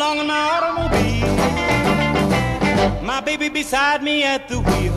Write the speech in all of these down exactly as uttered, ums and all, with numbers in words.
along in my automobile, my baby beside me at the wheel.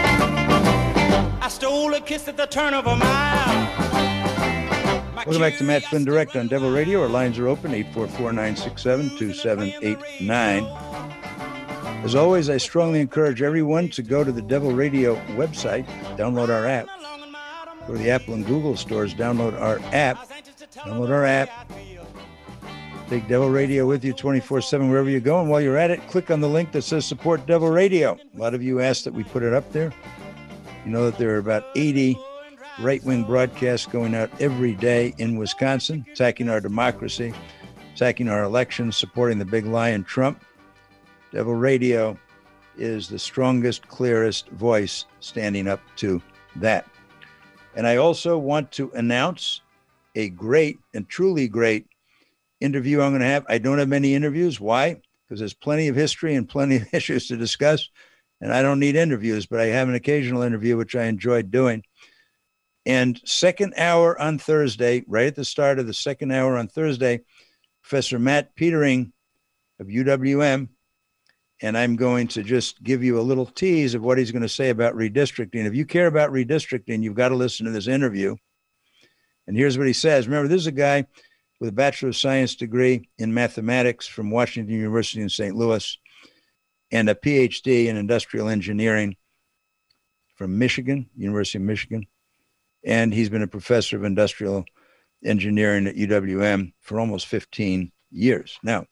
I stole a kiss at the turn of a mile. Welcome back to Matt Flynn Direct on Devil Radio. Our lines are open, eight four four, nine six seven, two seven eight nine. As always, I strongly encourage everyone to go to the Devil Radio website, download our app. Go to the Apple and Google stores, download our app. Download our app. Take Devil Radio with you twenty-four seven wherever you go. And while you're at it, click on the link that says Support Devil Radio. A lot of you asked that we put it up there. You know that there are about eighty right-wing broadcasts going out every day in Wisconsin, attacking our democracy, attacking our elections, supporting the big lion Trump. Devil Radio is the strongest, clearest voice standing up to that. And I also want to announce a great and truly great interview I'm going to have. I don't have many interviews. Why? Because there's plenty of history and plenty of issues to discuss, and I don't need interviews, but I have an occasional interview, which I enjoyed doing. And second hour on Thursday, right at the start of the second hour on Thursday, Professor Matt Petering of U W M, and I'm going to just give you a little tease of what he's going to say about redistricting. If you care about redistricting, you've got to listen to this interview. And here's what he says. Remember, this is a guy with a Bachelor of Science degree in mathematics from Washington University in Saint Louis and a P H D in industrial engineering from Michigan, University of Michigan. And he's been a professor of industrial engineering at U W M for almost fifteen years. Now,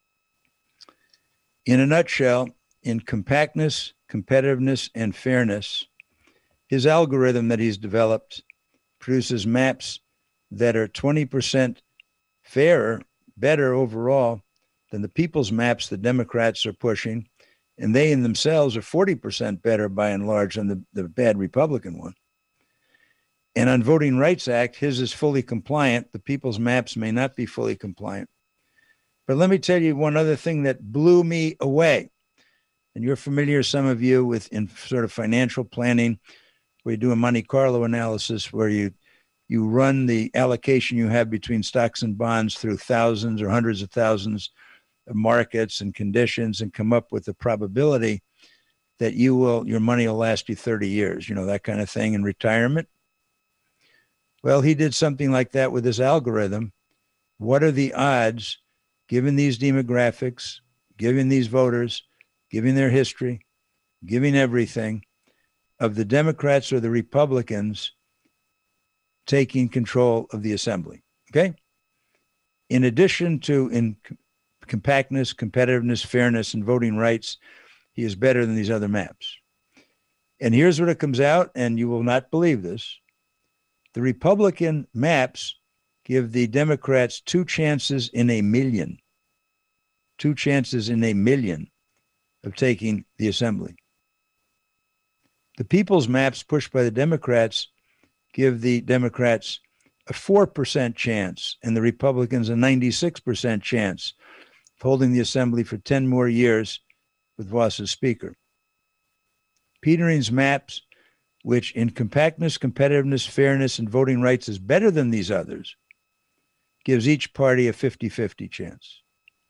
in a nutshell, in compactness, competitiveness, and fairness, his algorithm that he's developed produces maps that are twenty percent fairer, better overall than the people's maps the Democrats are pushing, and they in themselves are forty percent better by and large than the, the bad Republican one. And on Voting Rights Act, his is fully compliant. The people's maps may not be fully compliant. But let me tell you one other thing that blew me away. And you're familiar, some of you, with in sort of financial planning, where you do a Monte Carlo analysis, where you you run the allocation you have between stocks and bonds through thousands or hundreds of thousands of markets and conditions and come up with the probability that you will your money will last you thirty years, you know, that kind of thing in retirement. Well, he did something like that with his algorithm. What are the odds, given these demographics, given these voters, given their history, given everything, of the Democrats or the Republicans taking control of the assembly? Okay? In addition to in compactness, competitiveness, fairness, and voting rights, he is better than these other maps. And here's what it comes out, and you will not believe this. The Republican maps give the Democrats two chances in a million, two chances in a million of taking the assembly. The people's maps pushed by the Democrats give the Democrats a four percent chance and the Republicans a ninety-six percent chance of holding the assembly for ten more years with Voss as Speaker. Petering's maps, which in compactness, competitiveness, fairness, and voting rights is better than these others, gives each party a fifty-fifty chance.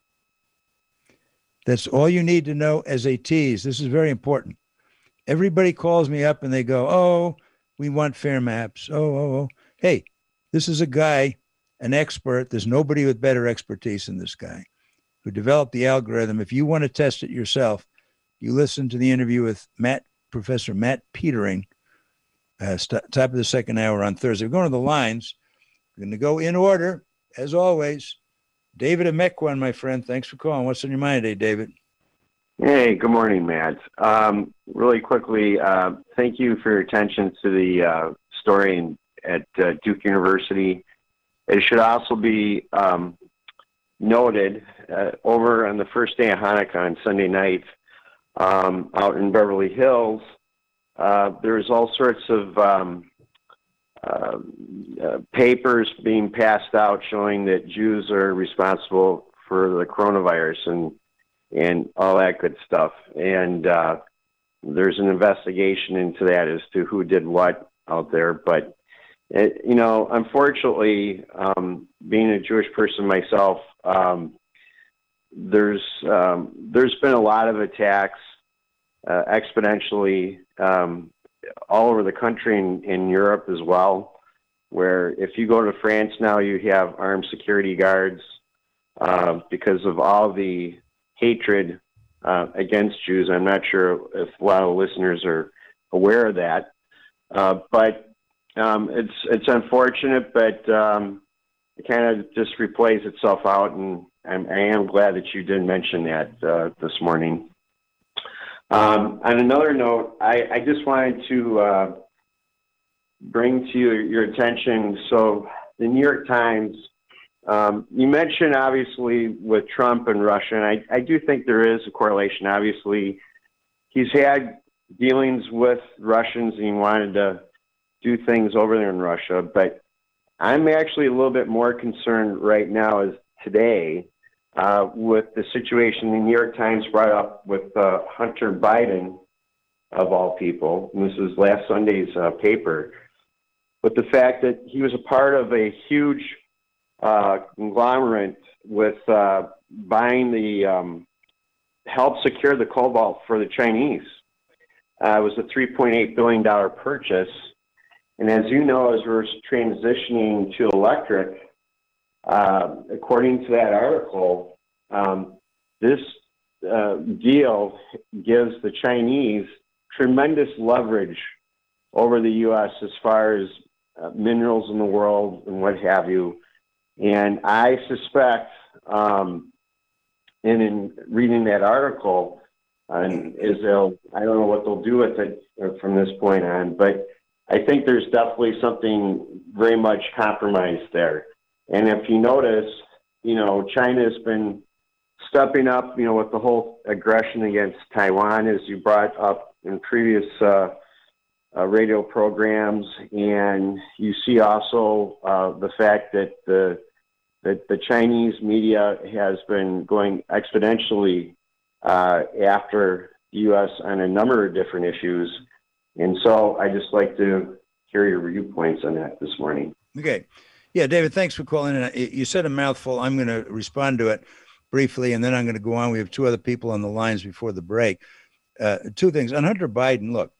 That's all you need to know as a tease. This is very important. Everybody calls me up and they go, oh, we want fair maps. Oh, oh, oh. Hey, this is a guy, an expert. There's nobody with better expertise than this guy who developed the algorithm. If you want to test it yourself, you listen to the interview with Matt, Professor Matt Petering, uh, st- top of the second hour on Thursday. We're going to the lines. We're going to go in order, as always. David Amequan, my friend, thanks for calling. What's on your mind today, David? Hey, good morning, Matt. Um, really quickly, uh, thank you for your attention to the uh, story in, at uh, Duke University. It should also be um, noted uh, over on the first day of Hanukkah on Sunday night um, out in Beverly Hills, uh, there's all sorts of um, uh, uh, papers being passed out showing that Jews are responsible for the coronavirus and and all that good stuff. And uh, there's an investigation into that as to who did what out there. But, it, you know, unfortunately, um, being a Jewish person myself, um, there's um, there's been a lot of attacks uh, exponentially um, all over the country and in Europe as well, where if you go to France now, you have armed security guards uh, because of all the hatred uh, against Jews. I'm not sure if a lot of listeners are aware of that, uh, but um, it's it's unfortunate, but um, it kind of just replays itself out, and I'm, I am glad that you did mention that uh, this morning. Um, on another note, I, I just wanted to uh, bring to your, your attention, so the New York Times, um, you mentioned obviously with Trump and Russia, and I, I do think there is a correlation. Obviously, he's had dealings with Russians and he wanted to do things over there in Russia, but I'm actually a little bit more concerned right now as today uh, with the situation the New York Times brought up with uh, Hunter Biden, of all people, and this is last Sunday's uh, paper, with the fact that he was a part of a huge uh, conglomerate with uh, buying the, um, help secure the cobalt for the Chinese. Uh, it was a three point eight billion dollars purchase. And as you know, as we're transitioning to electric, uh, according to that article, um, this uh, deal gives the Chinese tremendous leverage over the U S as far as uh, minerals in the world and what have you. And I suspect, um, and in reading that article, and is they'll, I don't know what they'll do with it from this point on, but I think there's definitely something very much compromised there. And if you notice, you know, China has been stepping up, you know, with the whole aggression against Taiwan, as you brought up in previous uh, uh, radio programs. And you see also uh, the fact that the, that the Chinese media has been going exponentially uh, after the U S on a number of different issues. And so I just like to hear your viewpoints on that this morning. Okay. Yeah, David, thanks for calling in. You said a mouthful. I'm going to respond to it briefly, and then I'm going to go on. We have two other people on the lines before the break. Uh, two things. On Hunter Biden, look,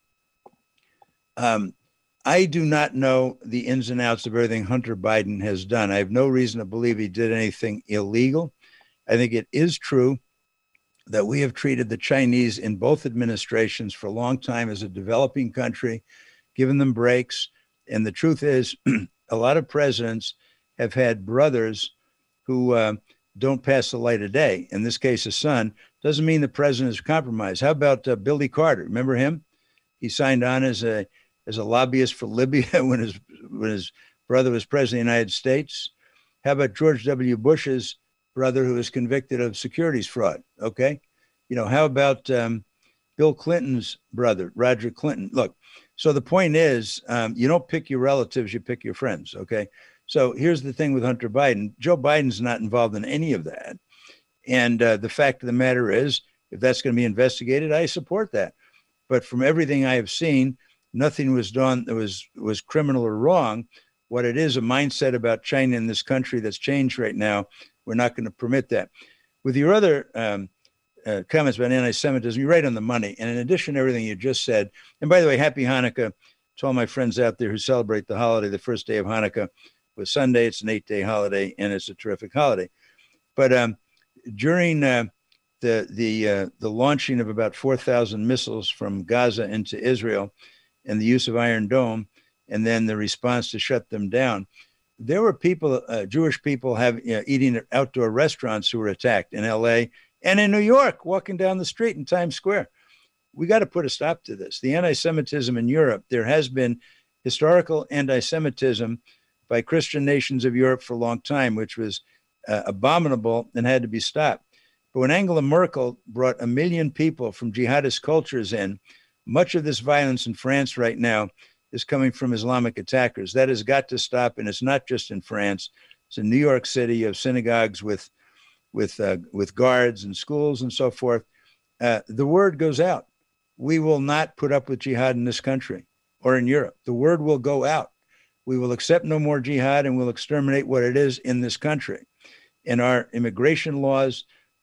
um, I do not know the ins and outs of everything Hunter Biden has done. I have no reason to believe he did anything illegal. I think it is true that we have treated the Chinese in both administrations for a long time as a developing country, given them breaks. And the truth is, a lot of presidents have had brothers who uh, don't pass the light of day. In this case, a son. Doesn't mean the president is compromised. How about uh, Billy Carter? Remember him? He signed on as a as a lobbyist for Libya when his when his brother was president of the United States. How about George W. Bush's brother, who was convicted of securities fraud? Okay. You know, how about um, Bill Clinton's brother, Roger Clinton? Look, so the point is, um, you don't pick your relatives, you pick your friends. Okay. So here's the thing with Hunter Biden. Joe Biden's not involved in any of that. And uh, the fact of the matter is, if that's going to be investigated, I support that. But from everything I have seen, nothing was done that was, was criminal or wrong. What it is, a mindset about China in this country that's changed right now. We're not going to permit that. With your other um, uh, comments about anti-Semitism, you're right on the money. And in addition to everything you just said, and by the way, happy Hanukkah to all my friends out there who celebrate the holiday. The first day of Hanukkah was Sunday. It's an eight-day holiday, and it's a terrific holiday. But um, during uh, the the uh, the launching of about four thousand missiles from Gaza into Israel and the use of Iron Dome, and then the response to shut them down, there were people, uh, Jewish people, have you know, eating at outdoor restaurants who were attacked in L A and in New York, walking down the street in Times Square. We got to put a stop to this. The anti-Semitism in Europe, there has been historical anti-Semitism by Christian nations of Europe for a long time, which was uh, abominable and had to be stopped. But when Angela Merkel brought a million people from jihadist cultures in, much of this violence in France right now is coming from Islamic attackers. That has got to stop, and it's not just in France. It's in New York City. You have synagogues with with uh, with guards and schools and so forth. Uh, the word goes out. We will not put up with jihad in this country or in Europe. The word will go out. We will accept no more jihad, and we'll exterminate what it is in this country. And our immigration laws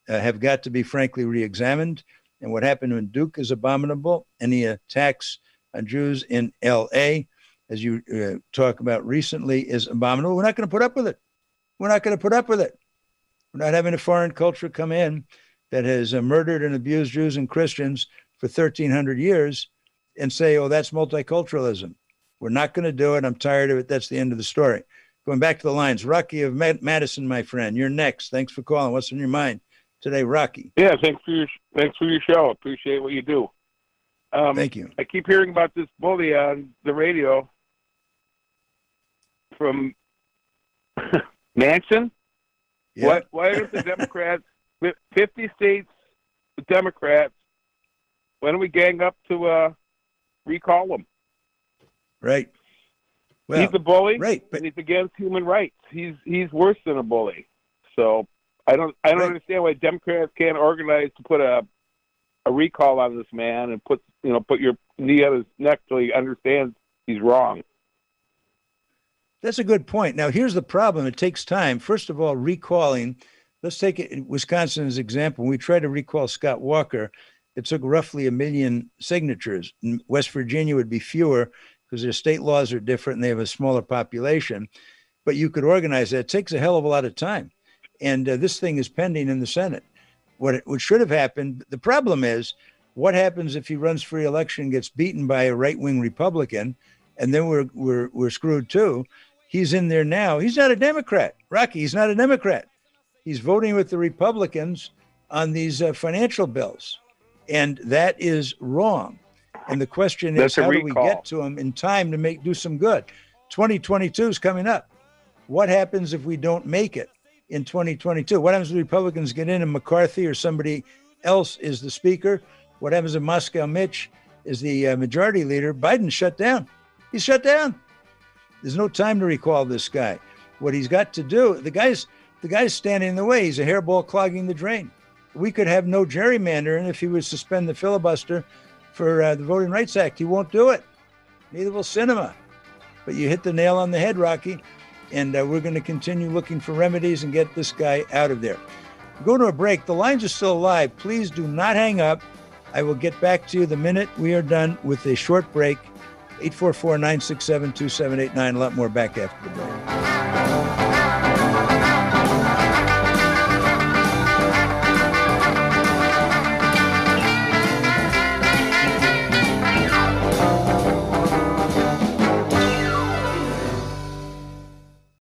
uh, have got to be frankly re-examined. And what happened in Duke is abominable. Any attacks on Jews in L A, as you uh, talk about recently, is abominable. We're not going to put up with it. We're not going to put up with it. We're not having a foreign culture come in that has uh, murdered and abused Jews and Christians for thirteen hundred years and say, oh, that's multiculturalism. We're not going to do it. I'm tired of it. That's the end of the story. Going back to the lines, Rocky of Mad- Madison, my friend, you're next. Thanks for calling. What's on your mind today, Rocky? Yeah, thanks for your thanks for your show. Appreciate what you do. Um, Thank you. I keep hearing about this bully on the radio from Manson. Yeah. Why, why aren't the Democrats, fifty states, the Democrats, why don't we gang up to uh, recall him? Right. Well, he's a bully, right, but and he's against human rights. He's he's worse than a bully. So I don't I don't right. understand why Democrats can't organize to put a a recall on this man and put you know put your knee on his neck till he understands he's wrong. That's a good point. Now, here's the problem. It takes time. First of all, recalling, let's take it, Wisconsin as an example. When we tried to recall Scott Walker, it took roughly a million signatures. In West Virginia would be fewer because their state laws are different and they have a smaller population. But you could organize that. It takes a hell of a lot of time. And uh, this thing is pending in the Senate. What, it, what should have happened, the problem is, what happens if he runs for re-election and gets beaten by a right-wing Republican, and then we're we're we're screwed too? He's in there now. He's not a Democrat. Rocky, he's not a Democrat. He's voting with the Republicans on these uh, financial bills. And that is wrong. And the question is, That's a how do we recall. get to him in time to make do some good? twenty twenty-two is coming up. What happens if we don't make it in twenty twenty-two? What happens if the Republicans get in and McCarthy or somebody else is the speaker? What happens if Moscow Mitch is the uh, majority leader? Biden's shut down. He's shut down. There's no time to recall this guy. What he's got to do, the guy's the guy's standing in the way. He's a hairball clogging the drain. We could have no gerrymandering if he would suspend the filibuster for uh, the Voting Rights Act. He won't do it. Neither will Sinema. But you hit the nail on the head, Rocky. And uh, we're going to continue looking for remedies and get this guy out of there. Go to a break. The lines are still alive. Please do not hang up. I will get back to you the minute we are done with a short break. eight four four, nine six seven, two seven eight nine. A lot more back after the break.